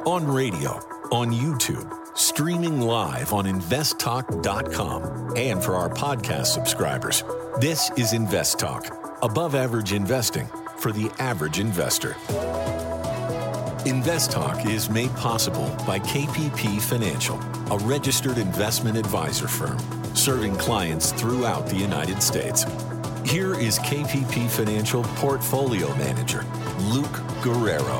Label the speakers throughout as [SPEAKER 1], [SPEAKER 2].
[SPEAKER 1] on radio, on YouTube, streaming live on investtalk.com, and for our podcast subscribers. This is Invest Talk, above average investing for the average investor. Invest Talk is made possible by KPP Financial, a registered investment advisor firm serving clients throughout the United States. Here is KPP Financial Portfolio Manager, Luke Guerrero.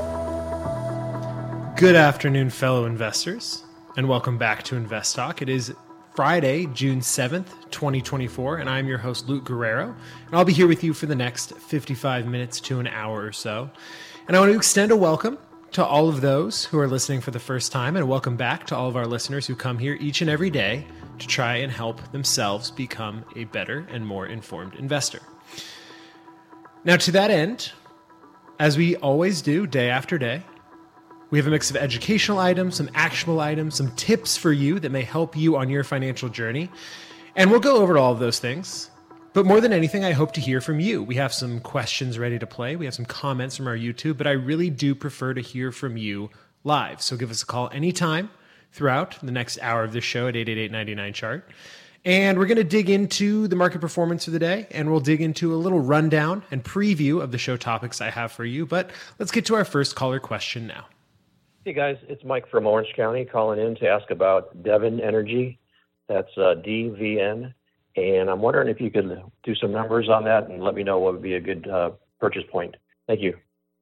[SPEAKER 2] Good afternoon, fellow investors, and welcome back to Invest Talk. It is Friday, June 7th, 2024, and I'm your host, Luke Guerrero, and I'll be here with you for the next 55 minutes to an hour or so. And I want to extend a welcome to all of those who are listening for the first time, and welcome back to all of our listeners who come here each and every day to try and help themselves become a better and more informed investor. Now, to that end, as we always do day after day, we have a mix of educational items, some actionable items, some tips for you that may help you on your financial journey. And we'll go over all of those things. But more than anything, I hope to hear from you. We have some questions ready to play. We have some comments from our YouTube, but I really do prefer to hear from you live. So give us a call anytime throughout the next hour of this show at 888-99-CHART. And we're going to dig into the market performance for the day, and we'll dig into a little rundown and preview of the show topics I have for you. But let's get to our first caller question now.
[SPEAKER 3] Hey guys, it's Mike from Orange County calling in to ask about Devon Energy. That's DVN. And I'm wondering if you could do some numbers on that and let me know what would be a good purchase point. Thank you.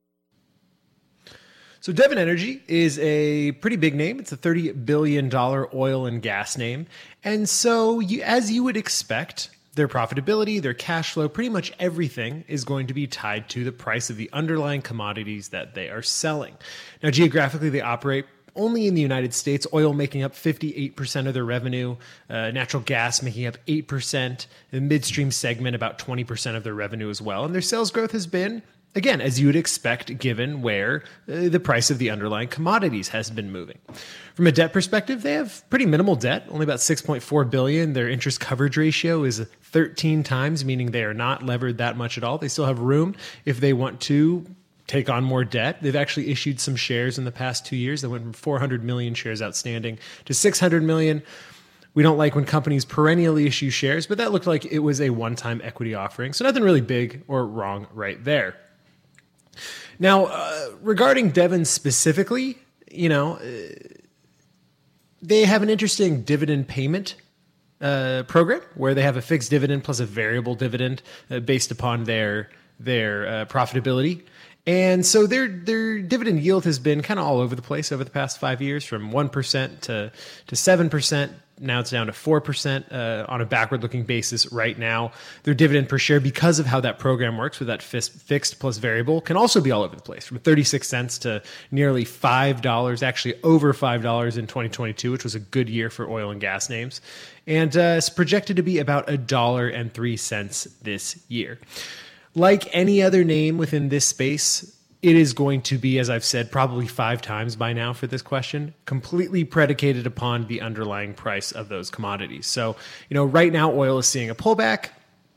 [SPEAKER 2] So Devon Energy is a pretty big name. It's a $30 billion oil and gas name. And so as you would expect, their profitability, their cash flow, pretty much everything is going to be tied to the price of the underlying commodities that they are selling. Now, geographically, they operate only in the United States, oil making up 58% of their revenue, natural gas making up 8%, the midstream segment about 20% of their revenue as well. And their sales growth has been, again, as you would expect, given where the price of the underlying commodities has been moving. From a debt perspective, they have pretty minimal debt, only about $6.4 billion. Their interest coverage ratio is 13 times, meaning they are not levered that much at all. They still have room if they want to take on more debt. They've actually issued some shares in the past 2 years. They went from 400 million shares outstanding to 600 million. We don't like when companies perennially issue shares, but that looked like it was a one-time equity offering. So nothing really big or wrong right there. Now, regarding Devon specifically, they have an interesting dividend payment program where they have a fixed dividend plus a variable dividend based upon their profitability. And so their dividend yield has been kind of all over the place over the past 5 years, from 1% to 7%. Now it's down to 4% on a backward-looking basis right now. Their dividend per share, because of how that program works with that fixed plus variable, can also be all over the place, from 36 cents to nearly $5, actually over $5 in 2022, which was a good year for oil and gas names. And it's projected to be about $1.03 this year. Like any other name within this space, it is going to be, as I've said probably 5 times by now for this question, completely predicated upon the underlying price of those commodities. So, right now oil is seeing a pullback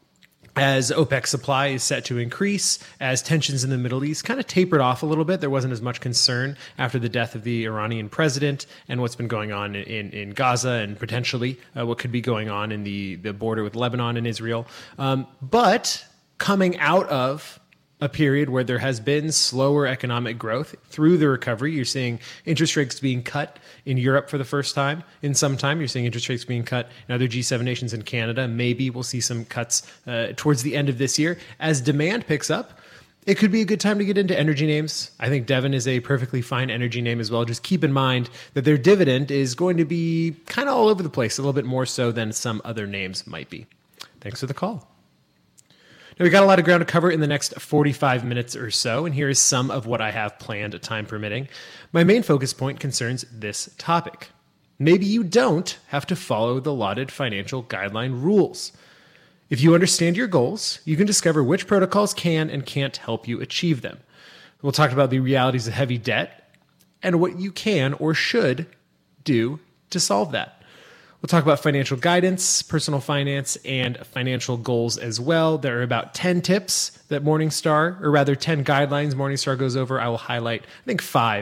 [SPEAKER 2] as OPEC supply is set to increase, as tensions in the Middle East kind of tapered off a little bit. There wasn't as much concern after the death of the Iranian president and what's been going on in Gaza and potentially what could be going on in the border with Lebanon and Israel. But coming out of a period where there has been slower economic growth through the recovery, you're seeing interest rates being cut in Europe for the first time in some time. You're seeing interest rates being cut in other G7 nations in Canada. Maybe we'll see some cuts towards the end of this year. As demand picks up, it could be a good time to get into energy names. I think Devon is a perfectly fine energy name as well. Just keep in mind that their dividend is going to be kind of all over the place, a little bit more so than some other names might be. Thanks for the call. Now, we've got a lot of ground to cover in the next 45 minutes or so, and here is some of what I have planned, time permitting. My main focus point concerns this topic. Maybe you don't have to follow the lauded financial guideline rules. If you understand your goals, you can discover which protocols can and can't help you achieve them. We'll talk about the realities of heavy debt and what you can or should do to solve that. We'll talk about financial guidance, personal finance, and financial goals as well. There are about 10 tips that Morningstar, or rather 10 guidelines Morningstar goes over. I will highlight, I think, 5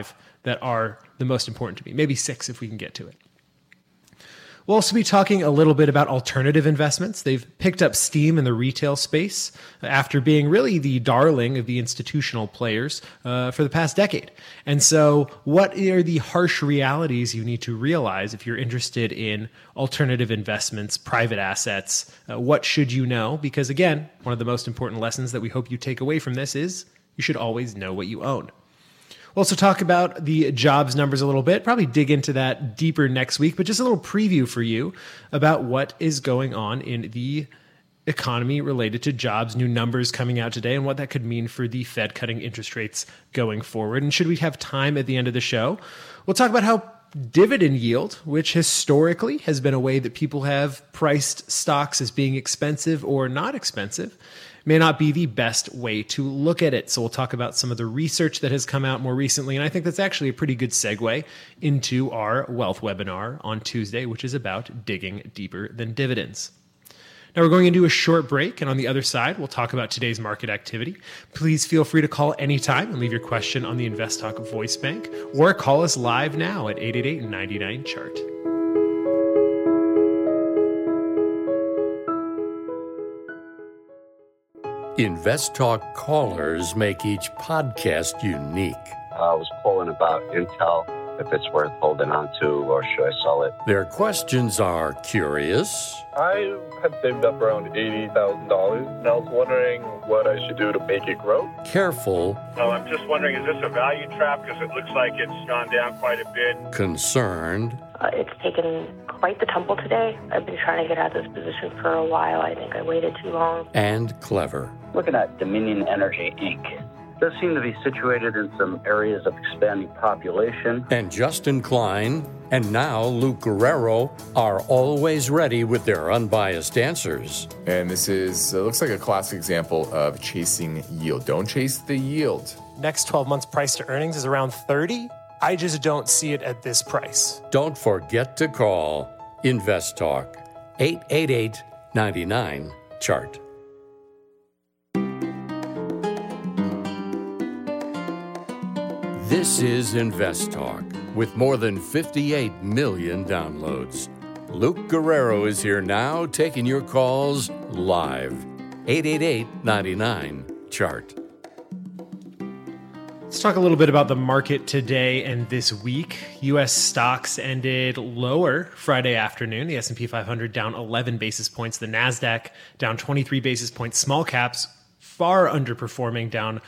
[SPEAKER 2] that are the most important to me. Maybe 6 if we can get to it. We'll also be talking a little bit about alternative investments. They've picked up steam in the retail space after being really the darling of the institutional players for the past decade. And so what are the harsh realities you need to realize if you're interested in alternative investments, private assets? What should you know? Because again, one of the most important lessons that we hope you take away from this is you should always know what you own. We'll also talk about the jobs numbers a little bit, probably dig into that deeper next week, but just a little preview for you about what is going on in the economy related to jobs, new numbers coming out today, and what that could mean for the Fed cutting interest rates going forward. And should we have time at the end of the show, we'll talk about how dividend yield, which historically has been a way that people have priced stocks as being expensive or not expensive, may not be the best way to look at it. So we'll talk about some of the research that has come out more recently. And I think that's actually a pretty good segue into our wealth webinar on Tuesday, which is about digging deeper than dividends. Now we're going into a short break, and on the other side, we'll talk about today's market activity. Please feel free to call anytime and leave your question on the InvestTalk voice bank, or call us live now at 888-99-CHART.
[SPEAKER 4] InvestTalk callers make each podcast unique.
[SPEAKER 5] I was calling about Intel, if it's worth holding on to, or should I sell it?
[SPEAKER 4] Their questions are curious.
[SPEAKER 6] I had saved up around $80,000, and I was wondering what I should do to make it grow.
[SPEAKER 4] Careful.
[SPEAKER 7] So I'm just wondering, is this a value trap? Because it looks like it's gone down quite a bit.
[SPEAKER 4] Concerned.
[SPEAKER 8] It's taken quite the tumble today. I've been trying to get out of this position for a while. I think I waited too long.
[SPEAKER 4] And clever.
[SPEAKER 5] Looking at Dominion Energy, Inc. Does seem to be situated in some areas of expanding population.
[SPEAKER 4] And Justin Klein and now Luke Guerrero are always ready with their unbiased answers.
[SPEAKER 9] And this is, looks like a classic example of chasing yield. Don't chase the yield.
[SPEAKER 10] Next 12 months price to earnings is around 30. I just don't see it at this price.
[SPEAKER 4] Don't forget to call InvestTalk 888-99-CHART. This is InvestTalk with more than 58 million downloads. Luke Guerrero is here now taking your calls live. 888-99-CHART.
[SPEAKER 2] Let's talk a little bit about the market today and this week. U.S. stocks ended lower Friday afternoon. The S&P 500 down 11 basis points. The NASDAQ down 23 basis points. Small caps far underperforming, down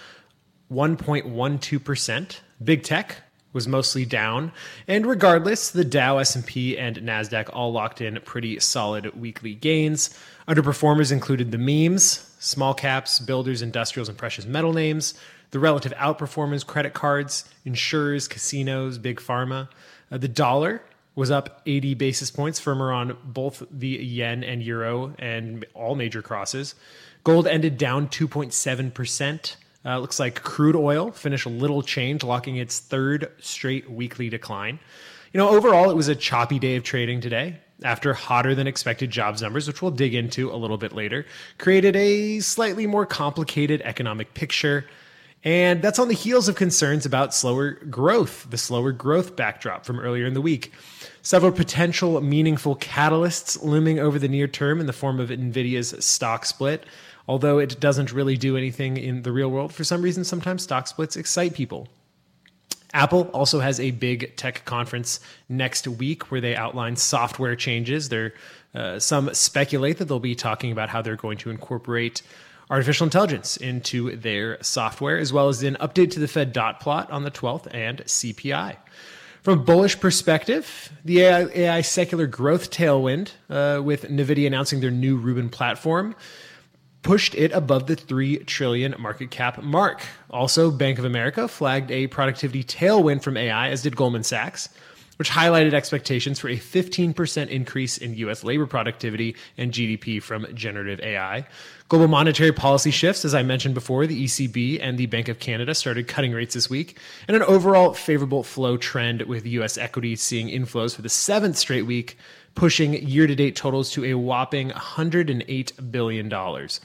[SPEAKER 2] 1.12%. Big tech was mostly down. And regardless, the Dow, S&P, and NASDAQ all locked in pretty solid weekly gains. Underperformers included the memes, small caps, builders, industrials, and precious metal names. The relative outperformers, credit cards, insurers, casinos, big pharma. The dollar was up 80 basis points, firmer on both the yen and euro and all major crosses. Gold ended down 2.7%. Looks like crude oil finished a little change, locking its third straight weekly decline. Overall, it was a choppy day of trading today after hotter than expected jobs numbers, which we'll dig into a little bit later, created a slightly more complicated economic picture. And that's on the heels of concerns about slower growth, the slower growth backdrop from earlier in the week. Several potential meaningful catalysts looming over the near term in the form of NVIDIA's stock split. Although it doesn't really do anything in the real world, for some reason, sometimes stock splits excite people. Apple also has a big tech conference next week where they outline software changes. Some speculate that they'll be talking about how they're going to incorporate artificial intelligence into their software, as well as an update to the Fed dot plot on the 12th and CPI. From a bullish perspective, the AI secular growth tailwind with NVIDIA announcing their new Rubin platform pushed it above the $3 trillion market cap mark. Also, Bank of America flagged a productivity tailwind from AI, as did Goldman Sachs, which highlighted expectations for a 15% increase in U.S. labor productivity and GDP from generative AI. Global monetary policy shifts, as I mentioned before, the ECB and the Bank of Canada started cutting rates this week, and an overall favorable flow trend with U.S. equities seeing inflows for the 7th straight week, pushing year-to-date totals to a whopping $108 billion.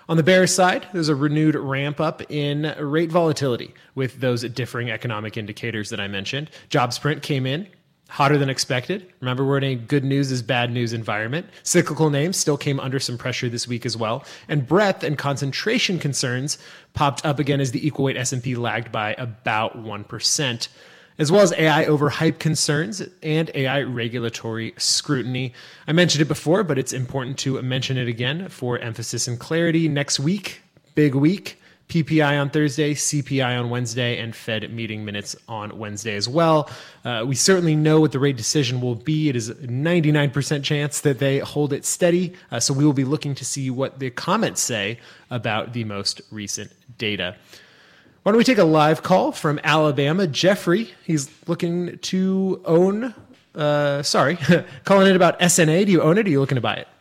[SPEAKER 2] On the bear side, there's a renewed ramp up in rate volatility with those differing economic indicators that I mentioned. Jobs print came in hotter than expected. Remember, we're in a good news is bad news environment. Cyclical names still came under some pressure this week as well. And breadth and concentration concerns popped up again as the equal weight S&P lagged by about 1%, as well as AI overhype concerns and AI regulatory scrutiny. I mentioned it before, but it's important to mention it again for emphasis and clarity. Next week, big week. PPI on Thursday, CPI on Wednesday, and Fed meeting minutes on Wednesday as well. We certainly know what the rate decision will be. It is a 99% chance that they hold it steady. So we will be looking to see what the comments say about the most recent data. Why don't we take a live call from Alabama? Jeffrey, he's looking to own, calling it about SNA. Do you own it or are you looking to buy it?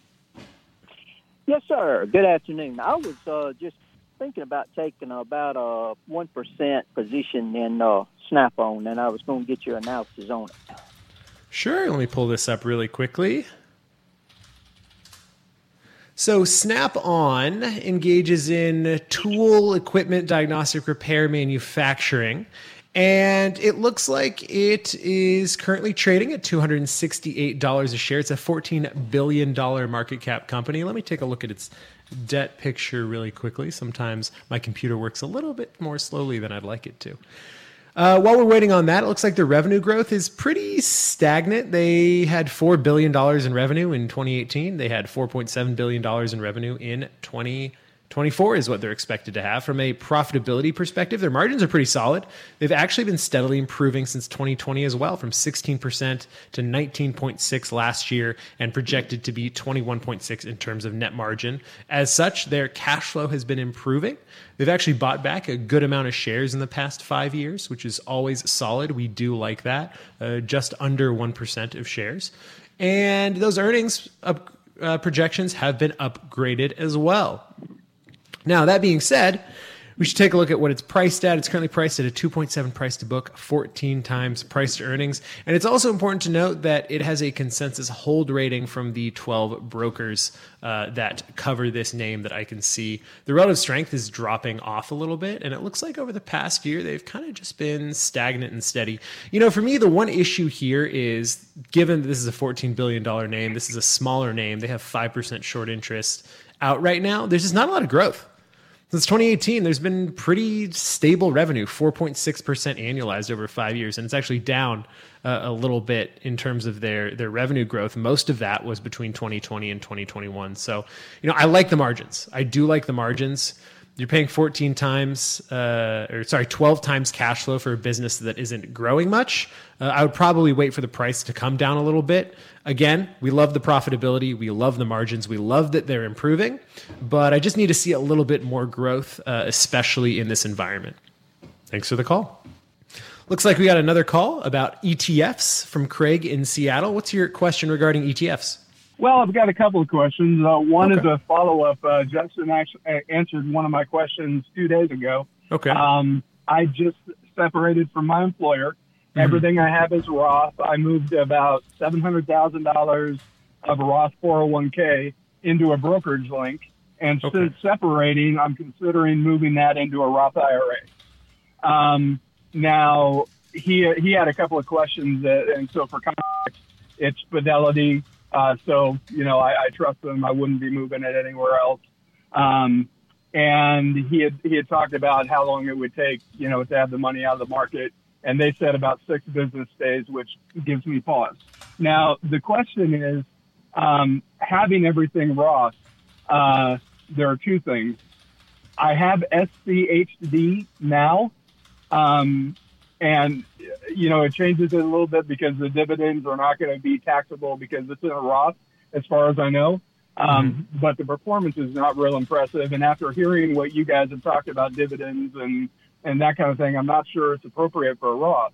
[SPEAKER 11] Yes, sir. Good afternoon. I was just thinking about taking about a 1% position in Snap-on, and I was going to get your analysis on it.
[SPEAKER 2] Sure. Let me pull this up really quickly. So Snap-on engages in tool, equipment, diagnostic, repair, manufacturing. And it looks like it is currently trading at $268 a share. It's a $14 billion market cap company. Let me take a look at its debt picture really quickly. Sometimes my computer works a little bit more slowly than I'd like it to. While we're waiting on that, it looks like their revenue growth is pretty stagnant. They had $4 billion in revenue in 2018. They had $4.7 billion in revenue in 2024 is what they're expected to have. From a profitability perspective, their margins are pretty solid. They've actually been steadily improving since 2020 as well, from 16% to 19.6% last year, and projected to be 21.6% in terms of net margin. As such, their cash flow has been improving. They've actually bought back a good amount of shares in the past 5 years, which is always solid. We do like that, just under 1% of shares. And those earnings projections have been upgraded as well. Now, that being said, we should take a look at what it's priced at. It's currently priced at a 2.7 price to book, 14 times price to earnings. And it's also important to note that it has a consensus hold rating from the 12 brokers that cover this name that I can see. The relative strength is dropping off a little bit, and it looks like over the past year, they've kind of just been stagnant and steady. You know, for me, the one issue here is, given that this is a $14 billion name, this is a smaller name, they have 5% short interest out right now, there's just not a lot of growth. Since 2018, there's been pretty stable revenue, 4.6% annualized over 5 years, and it's actually down a little bit in terms of their revenue growth. Most of that was between 2020 and 2021. So, I like the margins. I do like the margins. You're paying 12 times cash flow for a business that isn't growing much. I would probably wait for the price to come down a little bit. Again, we love the profitability. We love the margins. We love that they're improving, but I just need to see a little bit more growth, especially in this environment. Thanks for the call. Looks like we got another call about ETFs from Craig in Seattle. What's your question regarding ETFs?
[SPEAKER 12] Well, I've got a couple of questions. One is a follow-up. Justin actually answered one of my questions 2 days ago.
[SPEAKER 2] Okay.
[SPEAKER 12] I just separated from my employer. Mm-hmm. Everything I have is Roth. I moved about $700,000 of a Roth 401k into a brokerage link. And since separating, I'm considering moving that into a Roth IRA. Now, he had a couple of questions, and so for context, it's Fidelity. So, I trust them. I wouldn't be moving it anywhere else. And he had talked about how long it would take, to have the money out of the market. And they said about 6 business days, which gives me pause. Now, the question is, having everything Roth, there are two things. I have SCHD now. And, it changes it a little bit because the dividends are not going to be taxable because it's in a Roth, as far as I know. But the performance is not real impressive. And after hearing what you guys have talked about dividends and that kind of thing, I'm not sure it's appropriate for a Roth.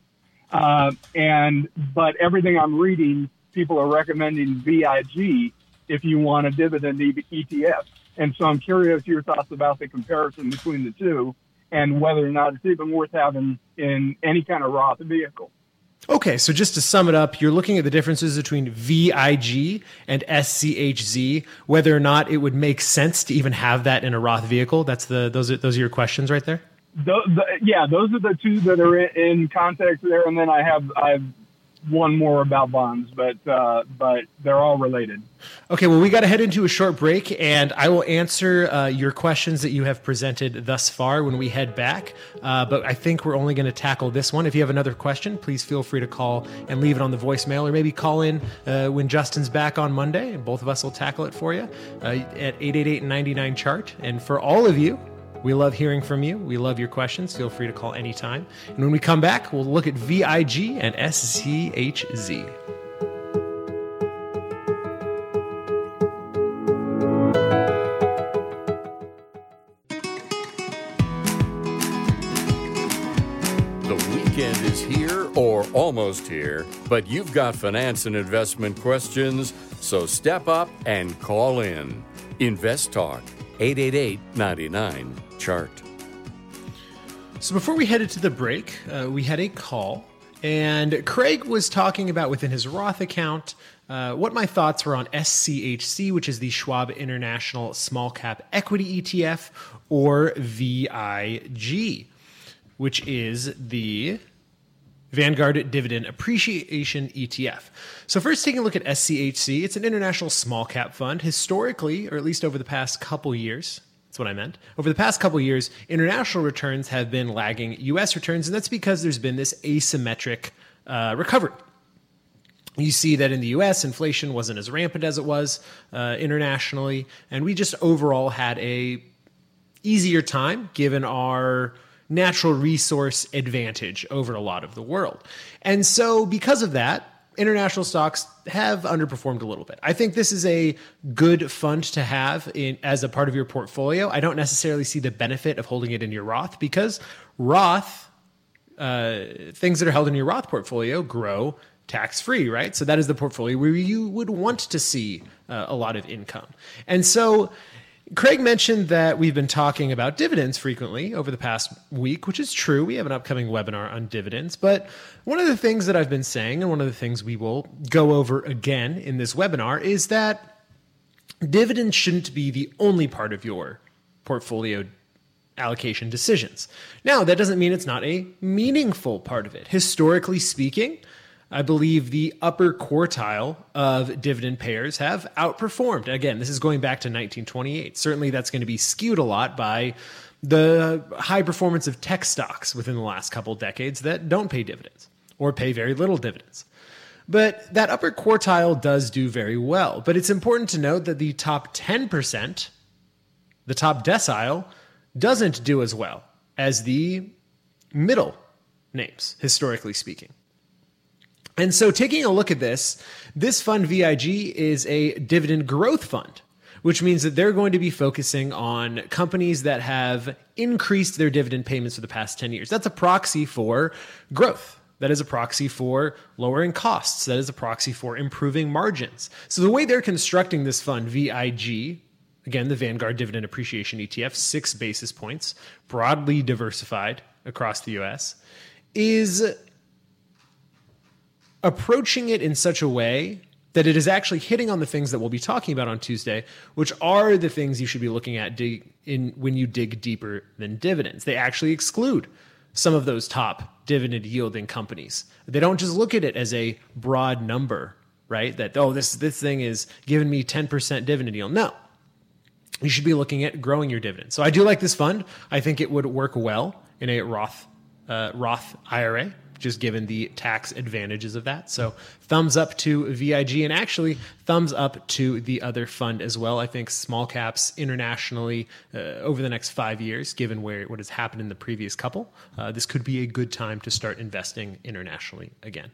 [SPEAKER 12] But everything I'm reading, people are recommending VIG if you want a dividend ETF. And so I'm curious your thoughts about the comparison between the two, and whether or not it's even worth having in any kind of Roth vehicle.
[SPEAKER 2] Okay, so just to sum it up, you're looking at the differences between VIG and SCHZ, whether or not it would make sense to even have that in a Roth vehicle. Those are your questions right there?
[SPEAKER 12] Yeah, those are the two that are in context there, and then I have one more about bonds, but they're all related.
[SPEAKER 2] Okay, well, we got to head into a short break, and I will answer your questions that you have presented thus far when we head back. But I think we're only going to tackle this one. If you have another question, please feel free to call and leave it on the voicemail, or maybe call in when Justin's back on Monday, and both of us will tackle it for you at 888-99-CHART. And for all of you, we love hearing from you. We love your questions. Feel free to call anytime. And when we come back, we'll look at VIG and SCHZ.
[SPEAKER 4] The weekend is here or almost here, but you've got finance and investment questions, so step up and call in. Invest Talk, 888-99-CHART.
[SPEAKER 2] So before we headed to the break, we had a call, and Craig was talking about within his Roth account what my thoughts were on SCHC, which is the Schwab International Small Cap Equity ETF, or VIG, which is the Vanguard Dividend Appreciation ETF. So first, taking a look at SCHC, it's an international small cap fund. Historically, or at least over the past couple years, that's what I meant. Over the past couple years, international returns have been lagging U.S. returns, and that's because there's been this asymmetric recovery. You see that in the U.S., inflation wasn't as rampant as it was internationally, and we just overall had a easier time given our natural resource advantage over a lot of the world. And so because of that, international stocks have underperformed a little bit. I think this is a good fund to have as a part of your portfolio. I don't necessarily see the benefit of holding it in your Roth, because Roth, things that are held in your Roth portfolio grow tax-free, right? So that is the portfolio where you would want to see a lot of income. And so Craig mentioned that we've been talking about dividends frequently over the past week, which is true. We have an upcoming webinar on dividends. But one of the things that I've been saying, and one of the things we will go over again in this webinar, is that dividends shouldn't be the only part of your portfolio allocation decisions. Now, that doesn't mean it's not a meaningful part of it. Historically speaking, I believe the upper quartile of dividend payers have outperformed. Again, this is going back to 1928. Certainly that's going to be skewed a lot by the high performance of tech stocks within the last couple decades that don't pay dividends or pay very little dividends. But that upper quartile does do very well. But it's important to note that the top 10%, the top decile, doesn't do as well as the middle names, historically speaking. And so taking a look at this fund VIG is a dividend growth fund, which means that they're going to be focusing on companies that have increased their dividend payments for the past 10 years. That's a proxy for growth. That is a proxy for lowering costs. That is a proxy for improving margins. So the way they're constructing this fund, VIG, again, the Vanguard Dividend Appreciation ETF, 6 basis points, broadly diversified across the U.S., is approaching it in such a way that it is actually hitting on the things that we'll be talking about on Tuesday, which are the things you should be looking at when you dig deeper than dividends. They actually exclude some of those top dividend yielding companies. They don't just look at it as a broad number, right? That, this thing is giving me 10% dividend yield. No, you should be looking at growing your dividend. So I do like this fund. I think it would work well in a Roth IRA, just given the tax advantages of that. So thumbs up to VIG, and actually thumbs up to the other fund as well. I think small caps internationally over the next 5 years, given what has happened in the previous couple, this could be a good time to start investing internationally again.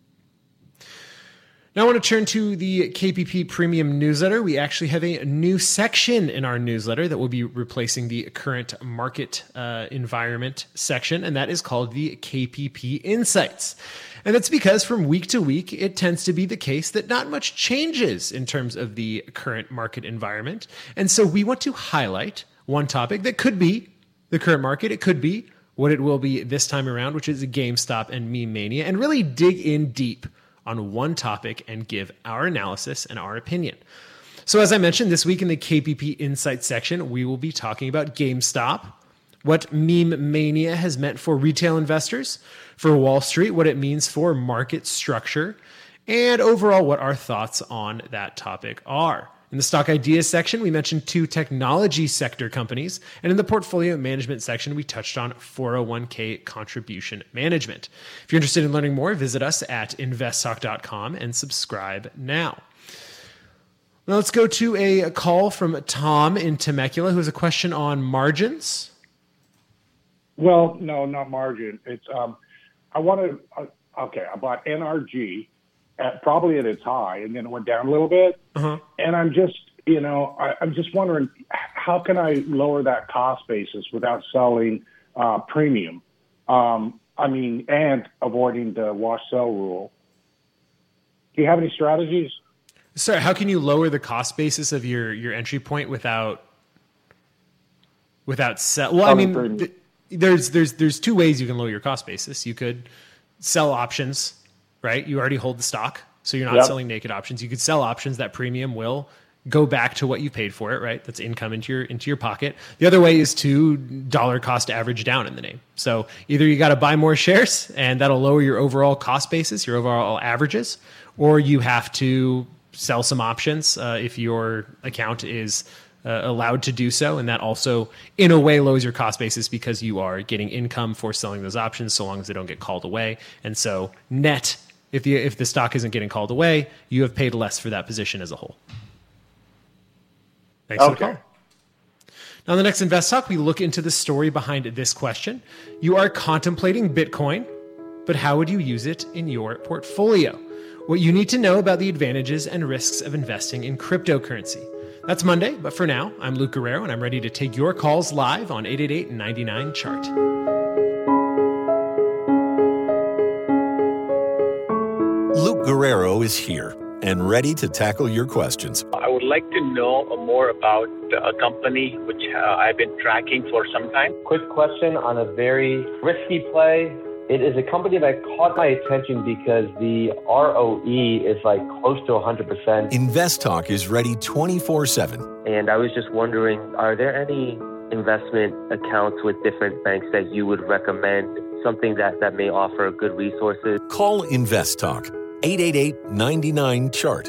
[SPEAKER 2] Now I want to turn to the KPP Premium newsletter. We actually have a new section in our newsletter that will be replacing the current market environment section, and that is called the KPP Insights. And that's because from week to week, it tends to be the case that not much changes in terms of the current market environment. And so we want to highlight one topic that could be the current market. It could be what it will be this time around, which is a GameStop and Meme Mania, and really dig in deep on one topic and give our analysis and our opinion. So as I mentioned, this week in the KPP Insights section, we will be talking about GameStop, what Meme Mania has meant for retail investors, for Wall Street, what it means for market structure, and overall what our thoughts on that topic are. In the stock ideas section, we mentioned 2 technology sector companies, and in the portfolio management section, we touched on 401k contribution management. If you're interested in learning more, visit us at investtalk.com and subscribe now. Now let's go to a call from Tom in Temecula, who has a question on margins.
[SPEAKER 13] Well, no, not margin. It's I bought NRG probably at its high, and then it went down a little bit. And I'm just, I'm just wondering, how can I lower that cost basis without selling premium? And avoiding the wash sell rule. Do you have any strategies?
[SPEAKER 2] Sorry, how can you lower the cost basis of your entry point without sell? Well, there's 2 ways you can lower your cost basis. You could sell options, right? You already hold the stock, so you're not selling naked options. You could sell options. That premium will go back to what you paid for it, right? That's income into your pocket. The other way is to dollar cost average down in the name. So either you got to buy more shares, and that'll lower your overall cost basis, your overall averages, or you have to sell some options if your account is allowed to do so, and that also in a way lowers your cost basis because you are getting income for selling those options so long as they don't get called away. And so net, if the stock isn't getting called away, you have paid less for that position as a whole. Thanks for the call. Now, in the next Invest Talk, we look into the story behind this question. You are contemplating Bitcoin, but how would you use it in your portfolio? What you need to know about the advantages and risks of investing in cryptocurrency. That's Monday, but for now, I'm Luke Guerrero, and I'm ready to take your calls live on 888-99-CHART.
[SPEAKER 1] Luke Guerrero is here and ready to tackle your questions.
[SPEAKER 14] I would like to know more about a company which I've been tracking for some time.
[SPEAKER 15] Quick question on a very risky play. It is a company that caught my attention because the ROE is like close to 100%.
[SPEAKER 1] Invest Talk is ready 24/7.
[SPEAKER 15] And I was just wondering, are there any investment accounts with different banks that you would recommend, something that may offer good resources?
[SPEAKER 1] Call Invest Talk, 888-99-CHART.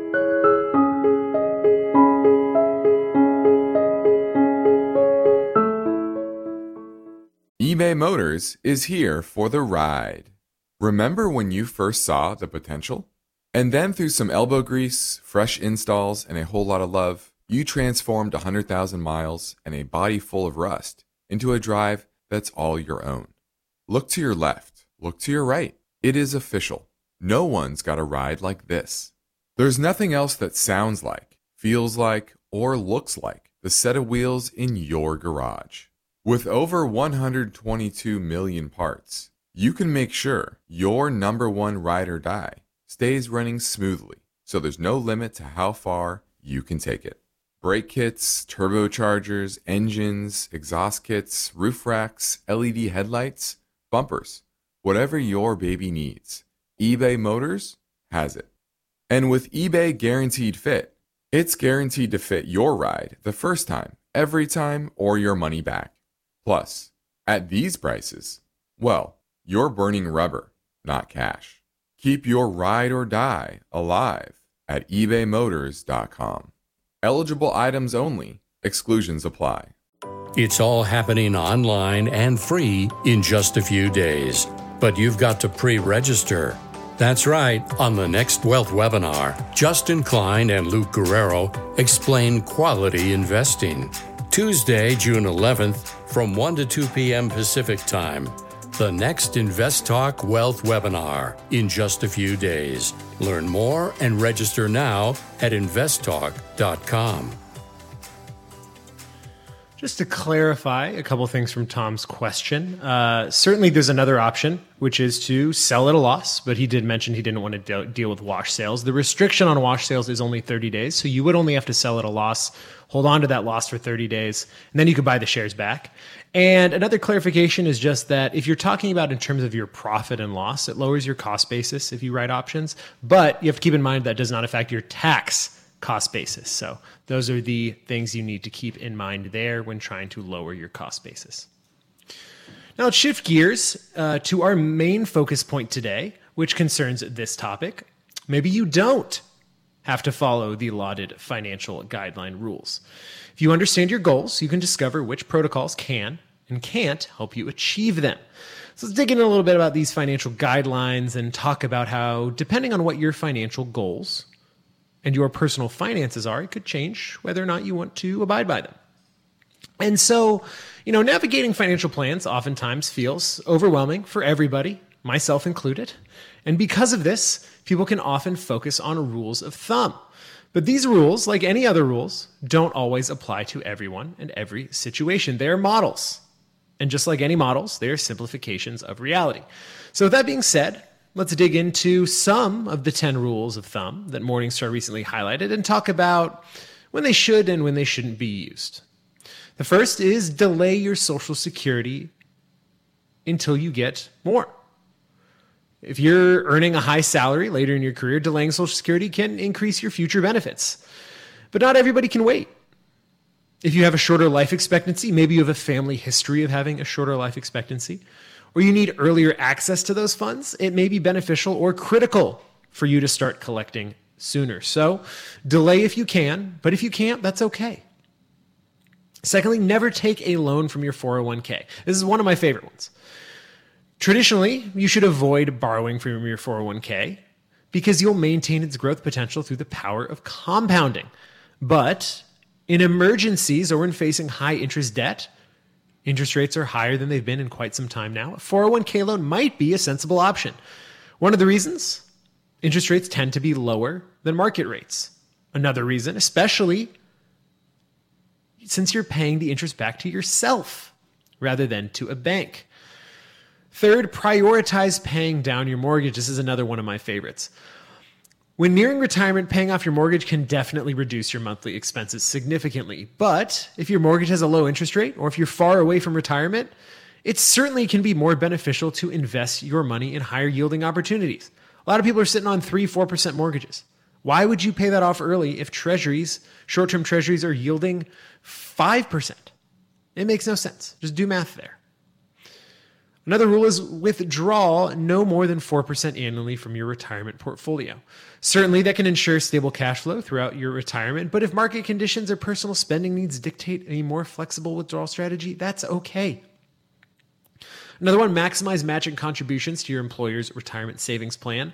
[SPEAKER 9] eBay Motors is here for the ride. Remember when you first saw the potential? And then through some elbow grease, fresh installs, and a whole lot of love, you transformed 100,000 miles and a body full of rust into a drive that's all your own. Look to your left, look to your right. It is official. No one's got a ride like this. There's nothing else that sounds like, feels like, or looks like the set of wheels in your garage. With over 122 million parts, you can make sure your number one ride or die stays running smoothly, so there's no limit to how far you can take it. Brake kits, turbochargers, engines, exhaust kits, roof racks, LED headlights, bumpers, whatever your baby needs, eBay Motors has it. And with eBay Guaranteed Fit, it's guaranteed to fit your ride the first time, every time, or your money back. Plus, at these prices, well, you're burning rubber, not cash. Keep your ride or die alive at ebaymotors.com. Eligible items only. Exclusions apply.
[SPEAKER 4] It's all happening online and free in just a few days. But you've got to pre-register. That's right. On the next Wealth webinar, Justin Klein and Luke Guerrero explain quality investing. Tuesday, June 11th, from 1 to 2 p.m. Pacific Time. The next Invest Talk Wealth webinar in just a few days. Learn more and register now at investtalk.com.
[SPEAKER 2] Just to clarify a couple things from Tom's question, certainly there's another option, which is to sell at a loss, but he did mention he didn't want to deal with wash sales. The restriction on wash sales is only 30 days, so you would only have to sell at a loss, hold on to that loss for 30 days, and then you could buy the shares back. And another clarification is just that if you're talking about in terms of your profit and loss, it lowers your cost basis if you write options, but you have to keep in mind that does not affect your tax cost basis. So those are the things you need to keep in mind there when trying to lower your cost basis. Now let's shift gears to our main focus point today, which concerns this topic. Maybe you don't have to follow the allotted financial guideline rules. If you understand your goals, you can discover which protocols can and can't help you achieve them. So let's dig in a little bit about these financial guidelines and talk about how, depending on what your financial goals and your personal finances are, it could change whether or not you want to abide by them. And so, navigating financial plans oftentimes feels overwhelming for everybody, myself included. And because of this, people can often focus on rules of thumb. But these rules, like any other rules, don't always apply to everyone and every situation. They're models. And just like any models, they are simplifications of reality. So with that being said, let's dig into some of the 10 rules of thumb that Morningstar recently highlighted and talk about when they should and when they shouldn't be used. The first is delay your Social Security until you get more. If you're earning a high salary later in your career, delaying Social Security can increase your future benefits. But not everybody can wait. If you have a shorter life expectancy, maybe you have a family history of having a shorter life expectancy, or you need earlier access to those funds, it may be beneficial or critical for you to start collecting sooner. So delay if you can, but if you can't, that's okay. Secondly, never take a loan from your 401k. This is one of my favorite ones. Traditionally, you should avoid borrowing from your 401k because you'll maintain its growth potential through the power of compounding. But in emergencies or when facing high interest debt, interest rates are higher than they've been in quite some time now. A 401k loan might be a sensible option. One of the reasons, interest rates tend to be lower than market rates. Another reason, especially since you're paying the interest back to yourself rather than to a bank. Third, prioritize paying down your mortgage. This is another one of my favorites. When nearing retirement, paying off your mortgage can definitely reduce your monthly expenses significantly. But if your mortgage has a low interest rate, or if you're far away from retirement, it certainly can be more beneficial to invest your money in higher yielding opportunities. A lot of people are sitting on 3-4% mortgages. Why would you pay that off early if treasuries, short-term treasuries, are yielding 5%? It makes no sense. Just do math there. Another rule is withdraw no more than 4% annually from your retirement portfolio. Certainly, that can ensure stable cash flow throughout your retirement, but if market conditions or personal spending needs dictate a more flexible withdrawal strategy, that's okay. Another one, maximize matching contributions to your employer's retirement savings plan.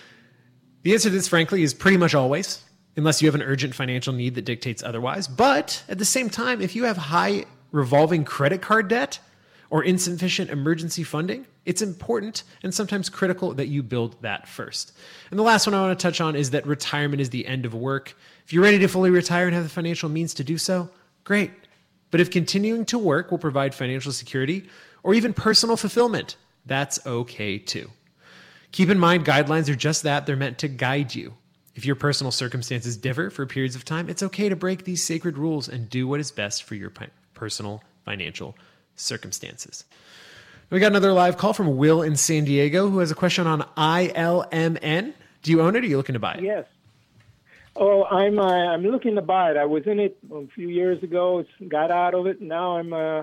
[SPEAKER 2] The answer to this, frankly, is pretty much always, unless you have an urgent financial need that dictates otherwise. But at the same time, if you have high revolving credit card debt, or insufficient emergency funding, it's important and sometimes critical that you build that first. And the last one I want to touch on is that retirement is the end of work. If you're ready to fully retire and have the financial means to do so, great. But if continuing to work will provide financial security or even personal fulfillment, that's okay too. Keep in mind, guidelines are just that. They're meant to guide you. If your personal circumstances differ for periods of time, it's okay to break these sacred rules and do what is best for your personal financial circumstances. We got another live call from Will in San Diego who has a question on ILMN. Do you own it or are you looking to buy it?
[SPEAKER 16] Yes. Oh, I'm looking to buy it. I was in it a few years ago, got out of it. Now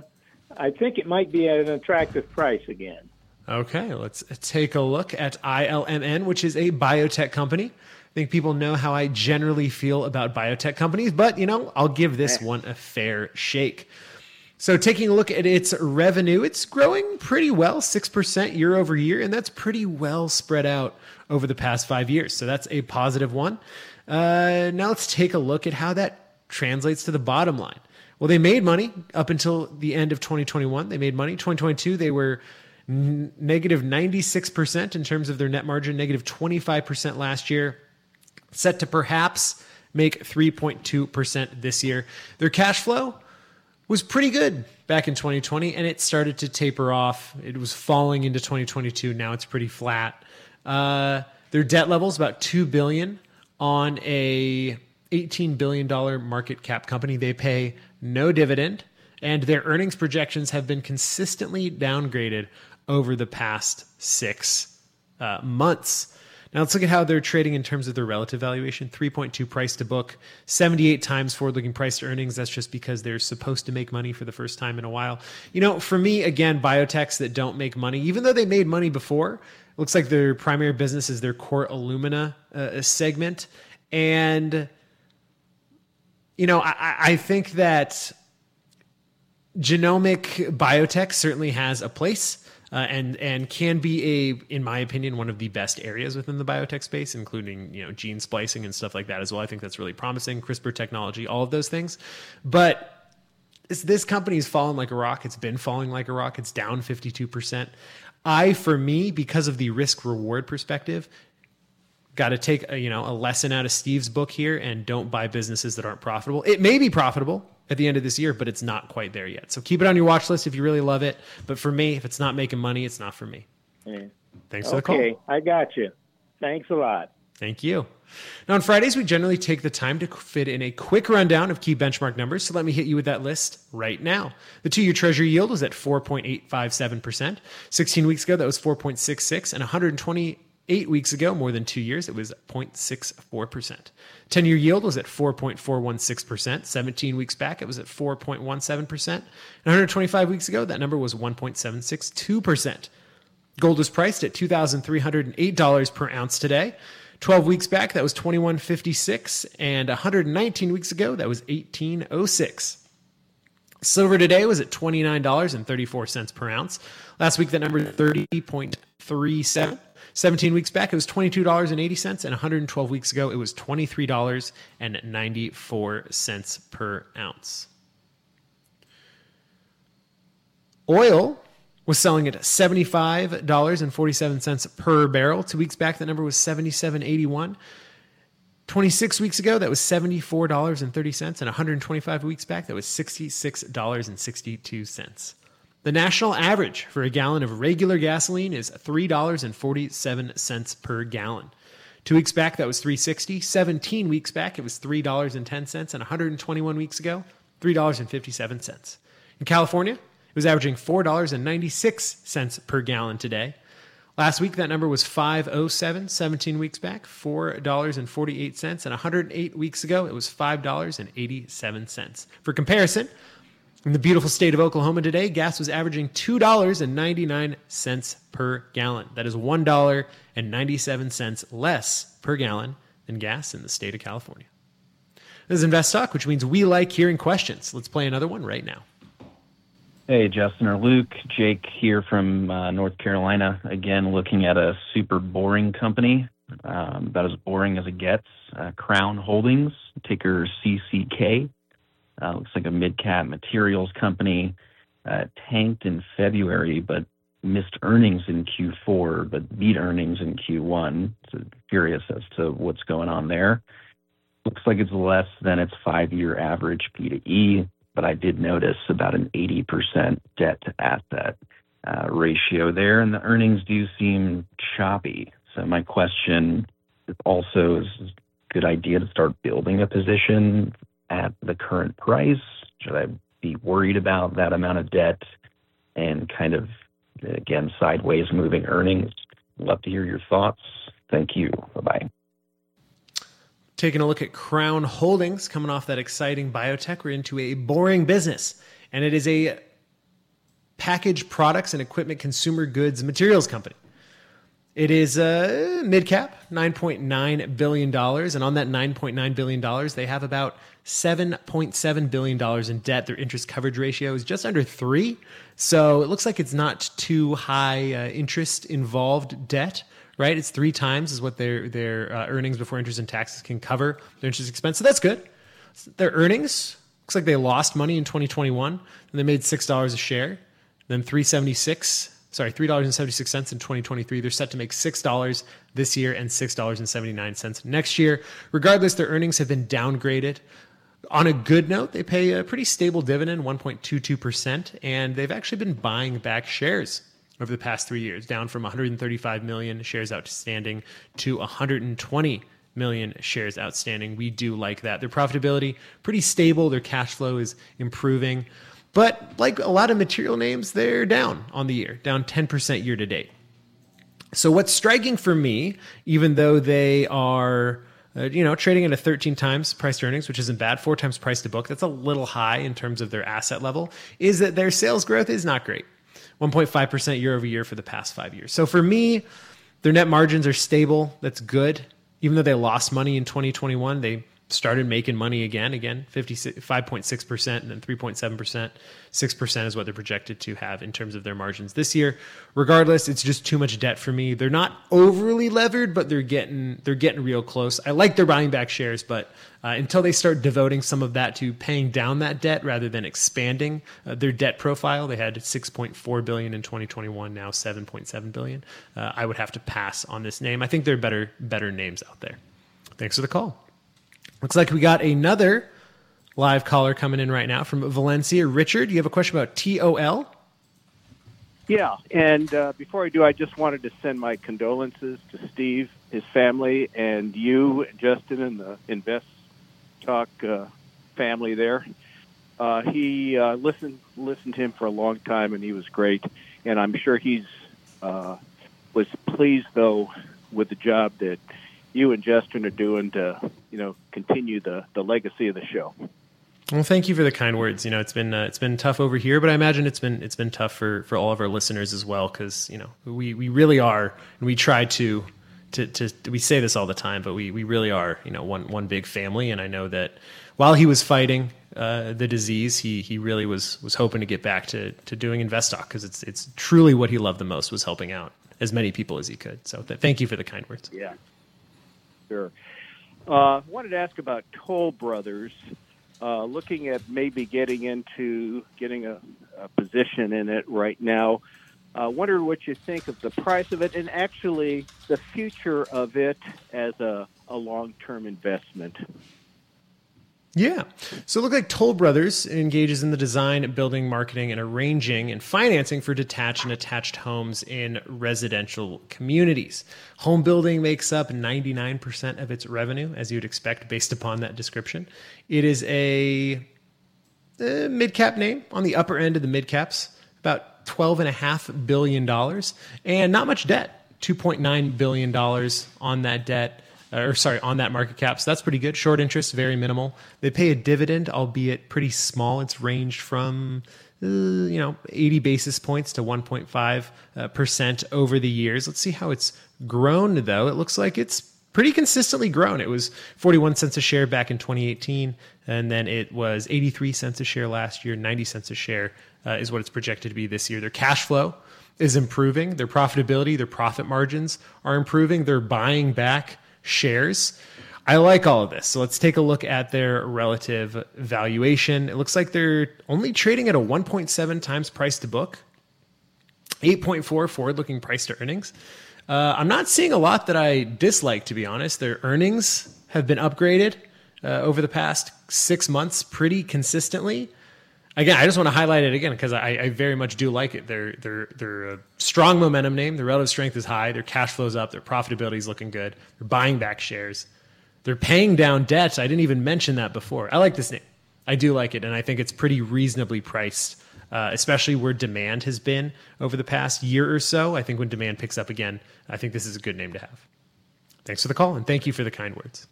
[SPEAKER 16] I think it might be at an attractive price again.
[SPEAKER 2] Okay, let's take a look at ILMN, which is a biotech company. I think people know how I generally feel about biotech companies, but I'll give this one a fair shake. So taking a look at its revenue, it's growing pretty well, 6% year over year, and that's pretty well spread out over the past 5 years. So that's a positive one. Now let's take a look at how that translates to the bottom line. Well, they made money up until the end of 2021. They made money. 2022, they were negative 96% in terms of their net margin, negative 25% last year, set to perhaps make 3.2% this year. Their cash flow was pretty good back in 2020, and it started to taper off. It was falling into 2022. Now it's pretty flat. Their debt level is about $2 billion on a $18 billion market cap company. They pay no dividend, and their earnings projections have been consistently downgraded over the past 6 months. Now let's look at how they're trading in terms of their relative valuation. 3.2 price to book, 78 times forward-looking price to earnings. That's just because they're supposed to make money for the first time in a while. For me, again, biotechs that don't make money, even though they made money before, it looks like their primary business is their core Illumina segment. And, I think that genomic biotech certainly has a place. And can be in my opinion, one of the best areas within the biotech space, including, gene splicing and stuff like that as well. I think that's really promising. CRISPR technology, all of those things. But this company's fallen like a rock. It's been falling like a rock. It's down 52%. For me, because of the risk reward perspective, got to take a lesson out of Steve's book here and don't buy businesses that aren't profitable. It may be profitable at the end of this year, but it's not quite there yet. So keep it on your watch list if you really love it. But for me, if it's not making money, it's not for me.
[SPEAKER 16] Yeah.
[SPEAKER 2] Thanks for the call.
[SPEAKER 16] Okay, I got you. Thanks a lot.
[SPEAKER 2] Thank you. Now, on Fridays, we generally take the time to fit in a quick rundown of key benchmark numbers. So let me hit you with that list right now. The 2-year Treasury yield was at 4.857%. 16 weeks ago, that was 4.66, and 128 weeks ago, more than 2 years, it was 0.64%. 10-year yield was at 4.416%. 17 weeks back, it was at 4.17%. And 125 weeks ago, that number was 1.762%. Gold was priced at $2,308 per ounce today. 12 weeks back, that was $21.56. And 119 weeks ago, that was $18.06. Silver today was at $29.34 per ounce. Last week, that number was 30.37. 17 weeks back, it was $22.80, and 112 weeks ago, it was $23.94 per ounce. Oil was selling at $75.47 per barrel. 2 weeks back, that number was $77.81. 26 weeks ago, that was $74.30, and 125 weeks back, that was $66.62. The national average for a gallon of regular gasoline is $3.47 per gallon. 2 weeks back, that was $3.60. 17 weeks back, it was $3.10. And 121 weeks ago, $3.57. In California, it was averaging $4.96 per gallon today. Last week, that number was $5.07. 17 weeks back, $4.48. And 108 weeks ago, it was $5.87. For comparison, in the beautiful state of Oklahoma today, gas was averaging $2.99 per gallon. That is $1.97 less per gallon than gas in the state of California. This is Invest Talk, which means we like hearing questions. Let's play another one right now.
[SPEAKER 17] Hey, Justin or Luke. Jake here from North Carolina. Again, looking at a super boring company, about as boring as it gets. Crown Holdings, ticker CCK. Looks like a mid-cap materials company. Tanked in February, but missed earnings in Q4, but beat earnings in Q1. So curious as to what's going on there. Looks like it's less than its 5-year average P/E, but I did notice about an 80% debt-to-asset ratio there, and the earnings do seem choppy. So my question also is a good idea to start building a position at the current price? Should I be worried about that amount of debt and kind of, again, sideways moving earnings? Love to hear your thoughts. Thank you. Bye-bye.
[SPEAKER 2] Taking a look at Crown Holdings, coming off that exciting biotech, we're into a boring business, and it is a packaged products and equipment consumer goods materials company. It is a mid-cap, $9.9 billion, and on that $9.9 billion, they have about $7.7 billion in debt. Their interest coverage ratio is just under 3, so it looks like it's not too high interest involved debt, right? It's 3 times is what their earnings before interest and taxes can cover their interest expense, so that's good. Their earnings, looks like they lost money in 2021, and they made $6 a share, then $3.76 in 2023. They're set to make $6 this year and $6.79 next year. Regardless, their earnings have been downgraded On a good note, they pay a pretty stable dividend, 1.22%, and they've actually been buying back shares over the past 3 years, down from 135 million shares outstanding to 120 million shares outstanding. We do like that. Their profitability, pretty stable. Their cash flow is improving. But like a lot of material names, they're down on the year, down 10% year to date. So what's striking for me, even though they are trading at a 13 times price to earnings, which isn't bad, 4 times price to book, that's a little high in terms of their asset level, is that their sales growth is not great. 1.5% year over year for the past 5 years. So for me, their net margins are stable. That's good. Even though they lost money in 2021, they started making money again, 5.6% and then 3.7%. 6% is what they're projected to have in terms of their margins this year. Regardless, it's just too much debt for me. They're not overly levered, but they're getting real close. I like their buying back shares, but until they start devoting some of that to paying down that debt rather than expanding their debt profile, they had $6.4 billion in 2021, now $7.7 billion. I would have to pass on this name. I think there are better names out there. Thanks for the call. Looks like we got another live caller coming in right now from Valencia. Richard, you have a question about TOL?
[SPEAKER 18] Yeah, and before I do, I just wanted to send my condolences to Steve, his family, and you, Justin, and the Invest Talk family there. He listened to him for a long time, and he was great. And I'm sure he's was pleased, though, with the job that you and Justin are doing to, continue the legacy of the show.
[SPEAKER 2] Well, thank you for the kind words. It's been tough over here, but I imagine it's been tough for all of our listeners as well, because we really are, and we try to we say this all the time, but we really are one big family. And I know that while he was fighting the disease, he really was hoping to get back to doing InvestTalk, because it's truly what he loved the most, was helping out as many people as he could. So thank you for the kind words.
[SPEAKER 18] Yeah, sure. Wanted to ask about Toll Brothers. Looking at maybe getting a position in it right now. Wonder what you think of the price of it and actually the future of it as a long-term investment.
[SPEAKER 2] Yeah. So it looks like Toll Brothers engages in the design, building, marketing, and arranging and financing for detached and attached homes in residential communities. Home building makes up 99% of its revenue, as you'd expect based upon that description. It is a mid-cap name on the upper end of the mid-caps, about $12.5 billion, and not much debt, $2.9 billion on that debt. On that market cap. So that's pretty good. Short interest, very minimal. They pay a dividend, albeit pretty small. It's ranged from 80 basis points to 1.5% over the years. Let's see how it's grown, though. It looks like it's pretty consistently grown. It was 41 cents a share back in 2018, and then it was 83 cents a share last year. 90 cents a share is what it's projected to be this year. Their cash flow is improving. Their profitability, their profit margins are improving. They're buying back shares. I like all of this. So let's take a look at their relative valuation. It looks like they're only trading at a 1.7 times price to book, 8.4 forward-looking price to earnings. I'm not seeing a lot that I dislike, to be honest. Their earnings have been upgraded over the past 6 months pretty consistently. Again, I just want to highlight it again because I very much do like it. They're a strong momentum name. Their relative strength is high. Their cash flow's up. Their profitability is looking good. They're buying back shares. They're paying down debt. I didn't even mention that before. I like this name. I do like it, and I think it's pretty reasonably priced, especially where demand has been over the past year or so. I think when demand picks up again, I think this is a good name to have. Thanks for the call, and thank you for the kind words.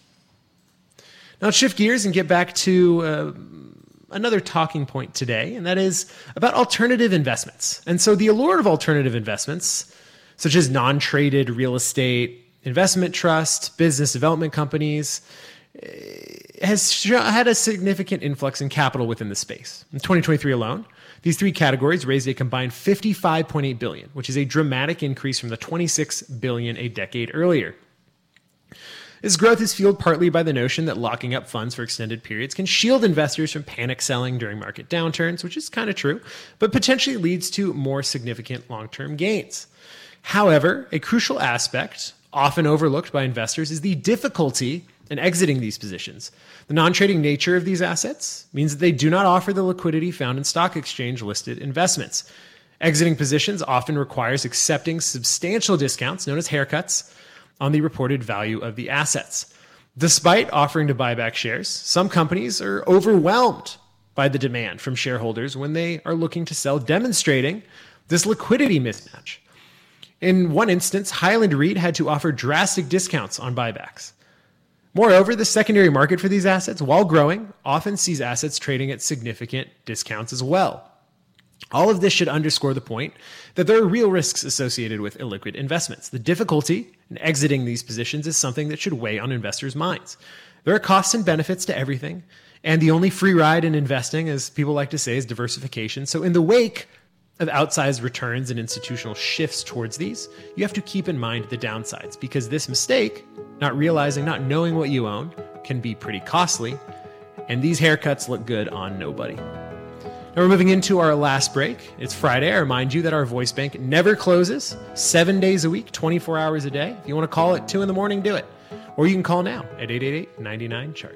[SPEAKER 2] Now let's shift gears and get back to another talking point today, and that is about alternative investments. And so the allure of alternative investments, such as non-traded real estate, investment trust, business development companies, has had a significant influx in capital within the space. In 2023 alone, these three categories raised a combined $55.8 billion, which is a dramatic increase from the $26 billion a decade earlier. This growth is fueled partly by the notion that locking up funds for extended periods can shield investors from panic selling during market downturns, which is kind of true, but potentially leads to more significant long-term gains. However, a crucial aspect, often overlooked by investors, is the difficulty and exiting these positions. The non-trading nature of these assets means that they do not offer the liquidity found in stock exchange-listed investments. Exiting positions often requires accepting substantial discounts, known as haircuts, on the reported value of the assets. Despite offering to buy back shares, some companies are overwhelmed by the demand from shareholders when they are looking to sell, demonstrating this liquidity mismatch. In one instance, Highland REIT had to offer drastic discounts on buybacks. Moreover, the secondary market for these assets, while growing, often sees assets trading at significant discounts as well. All of this should underscore the point that there are real risks associated with illiquid investments. The difficulty in exiting these positions is something that should weigh on investors' minds. There are costs and benefits to everything, and the only free ride in investing, as people like to say, is diversification. So in the wake of outsized returns and institutional shifts towards these, you have to keep in mind the downsides, because this mistake, not realizing, not knowing what you own, can be pretty costly, and these haircuts look good on nobody. Now we're moving into our last break. It's Friday. I remind you that our voice bank never closes, 7 days a week, 24 hours a day. If you want to call at 2 a.m, do it. Or you can call now at 888-99-CHART.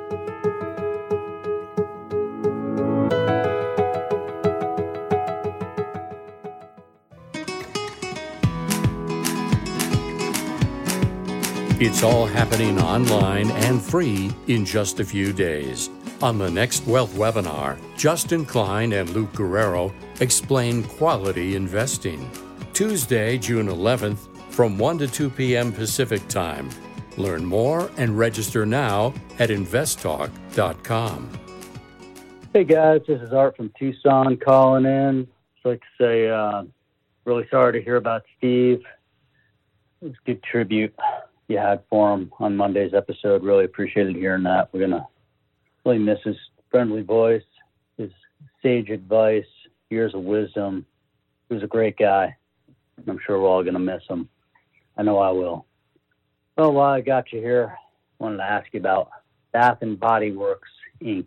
[SPEAKER 4] It's all happening online and free in just a few days. On the next Wealth webinar, Justin Klein and Luke Guerrero explain quality investing. Tuesday, June 11th, from 1 to 2 p.m. Pacific Time. Learn more and register now at investtalk.com.
[SPEAKER 5] Hey guys, this is Art from Tucson calling in. I'd like to say, really sorry to hear about Steve. It was a good tribute you had for him on Monday's episode. Really appreciated hearing that. We're going to really miss his friendly voice, his sage advice, years of wisdom. He was a great guy. I'm sure we're all going to miss him. I know I will. Well, while I got you here, I wanted to ask you about Bath & Body Works, Inc.,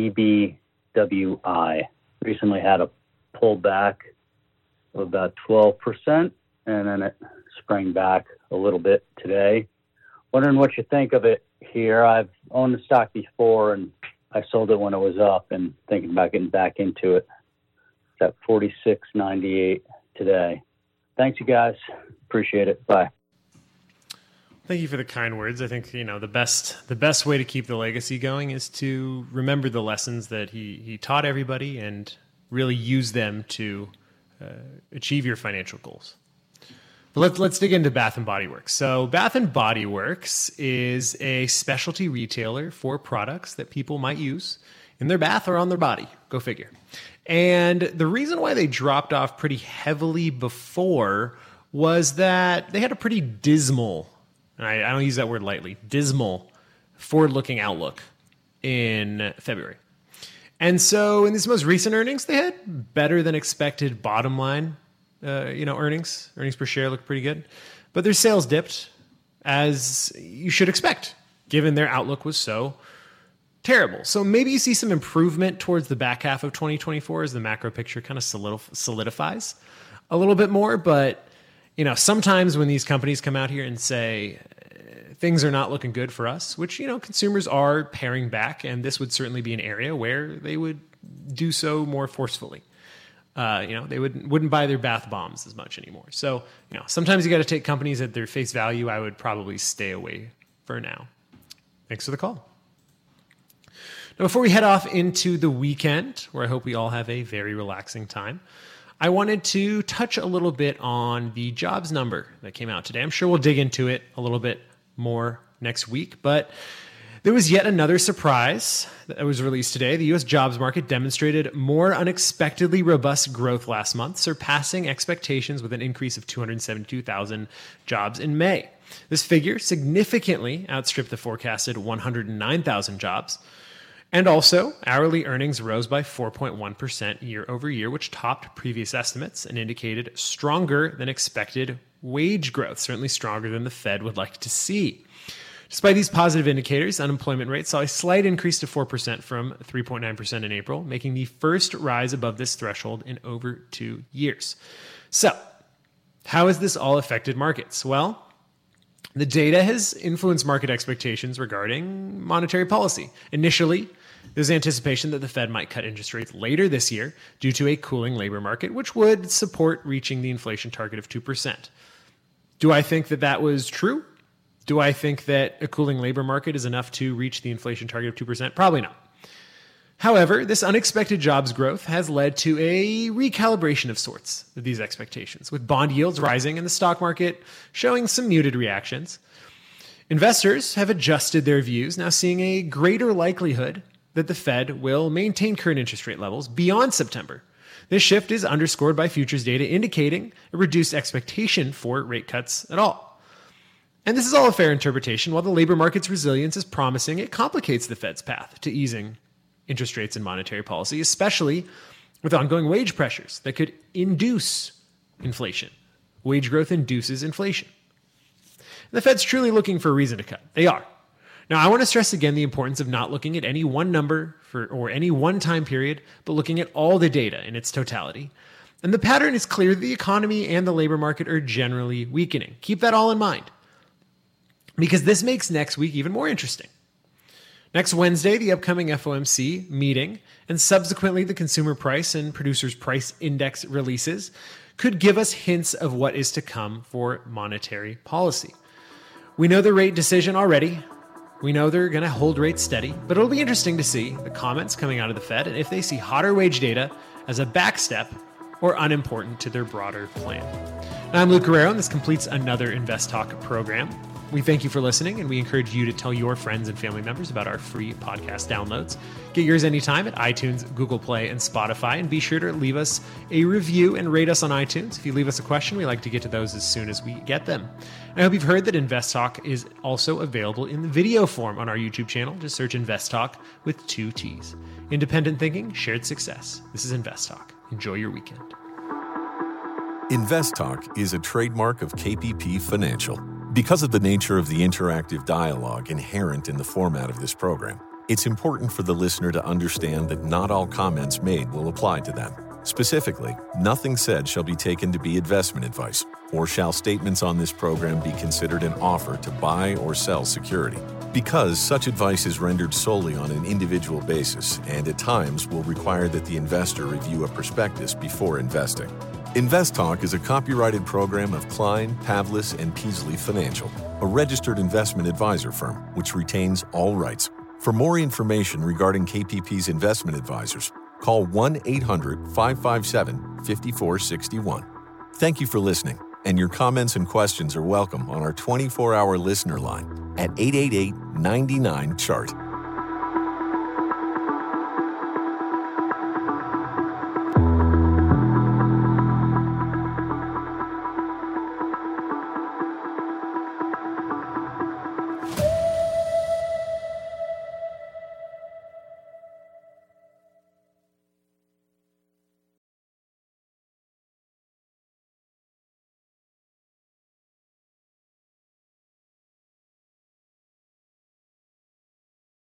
[SPEAKER 5] BBWI. Recently had a pullback of about 12%, and then it sprang back a little bit today. Wondering what you think of it here. I've owned the stock before, and I sold it when it was up, and thinking about getting back into it. It's at $46.98 today. Thanks, you guys. Appreciate it. Bye.
[SPEAKER 2] Thank you for the kind words. I think, the best way to keep the legacy going is to remember the lessons that he taught everybody and really use them to achieve your financial goals. But let's dig into Bath & Body Works. So Bath & Body Works is a specialty retailer for products that people might use in their bath or on their body. Go figure. And the reason why they dropped off pretty heavily before was that they had a pretty dismal, and I don't use that word lightly, dismal forward-looking outlook in February. And so in these most recent earnings, they had better than expected bottom line earnings per share look pretty good, but their sales dipped, as you should expect, given their outlook was so terrible. So maybe you see some improvement towards the back half of 2024 as the macro picture kind of solidifies a little bit more. But, sometimes when these companies come out here and say things are not looking good for us, which, consumers are paring back, and this would certainly be an area where they would do so more forcefully. They wouldn't buy their bath bombs as much anymore. So, sometimes you got to take companies at their face value. I would probably stay away for now. Thanks for the call. Now, before we head off into the weekend, where I hope we all have a very relaxing time, I wanted to touch a little bit on the jobs number that came out today. I'm sure we'll dig into it a little bit more next week, but there was yet another surprise that was released today. The U.S. jobs market demonstrated more unexpectedly robust growth last month, surpassing expectations with an increase of 272,000 jobs in May. This figure significantly outstripped the forecasted 109,000 jobs. And also, hourly earnings rose by 4.1% year over year, which topped previous estimates and indicated stronger than expected wage growth, certainly stronger than the Fed would like to see. Despite these positive indicators, unemployment rate saw a slight increase to 4% from 3.9% in April, making the first rise above this threshold in over 2 years. So, how has this all affected markets? Well, The data has influenced market expectations regarding monetary policy. Initially, there's anticipation that the Fed might cut interest rates later this year due to a cooling labor market, which would support reaching the inflation target of 2%. Do I think that that was true? Do I think that a cooling labor market is enough to reach the inflation target of 2%? Probably not. However, this unexpected jobs growth has led to a recalibration of sorts of these expectations, with bond yields rising and the stock market showing some muted reactions. Investors have adjusted their views, now seeing a greater likelihood that the Fed will maintain current interest rate levels beyond September. This shift is underscored by futures data indicating a reduced expectation for rate cuts at all. And this is all a fair interpretation. While the labor market's resilience is promising, it complicates the Fed's path to easing interest rates and monetary policy, especially with ongoing wage pressures that could induce inflation. Wage growth induces inflation. The Fed's truly looking for a reason to cut. They are. Now, I want to stress again the importance of not looking at any one number or any one time period, but looking at all the data in its totality. And the pattern is clear that the economy and the labor market are generally weakening. Keep that all in mind, because this makes next week even more interesting. Next Wednesday, the upcoming FOMC meeting and subsequently the Consumer Price and Producers Price Index releases could give us hints of what is to come for monetary policy. We know the rate decision already. We know they're going to hold rates steady, but it'll be interesting to see the comments coming out of the Fed and if they see hotter wage data as a backstep or unimportant to their broader plan. Now, I'm Luke Guerrero, and this completes another Invest Talk program. We thank you for listening, and we encourage you to tell your friends and family members about our free podcast downloads. Get yours anytime at iTunes, Google Play, and Spotify, and be sure to leave us a review and rate us on iTunes. If you leave us a question, we like to get to those as soon as we get them. I hope you've heard that Invest Talk is also available in the video form on our YouTube channel. Just search Invest Talk with 2 T's. Independent thinking, shared success. This is Invest Talk. Enjoy your weekend.
[SPEAKER 1] Invest Talk is a trademark of KPP Financial. Because of the nature of the interactive dialogue inherent in the format of this program, it's important for the listener to understand that not all comments made will apply to them. Specifically, nothing said shall be taken to be investment advice, or shall statements on this program be considered an offer to buy or sell security. Because such advice is rendered solely on an individual basis and at times will require that the investor review a prospectus before investing. Invest Talk is a copyrighted program of Klein, Pavlis, and Peasley Financial, a registered investment advisor firm which retains all rights. For more information regarding KPP's investment advisors, call 1-800-557-5461. Thank you for listening, and your comments and questions are welcome on our 24-hour listener line at 888-99-CHART.